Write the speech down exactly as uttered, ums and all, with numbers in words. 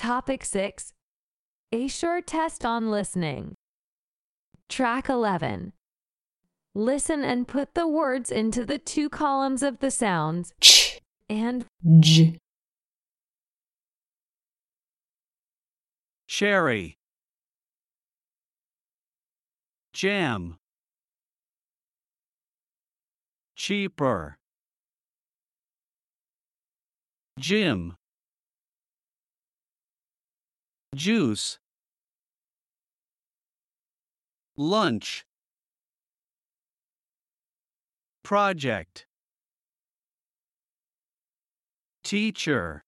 Topic six. A short test on listening. Track eleven. Listen and put the words into the two columns of the sounds ch, and j, cherry, jam, cheaper, gym, juice, lunch, project, teacher,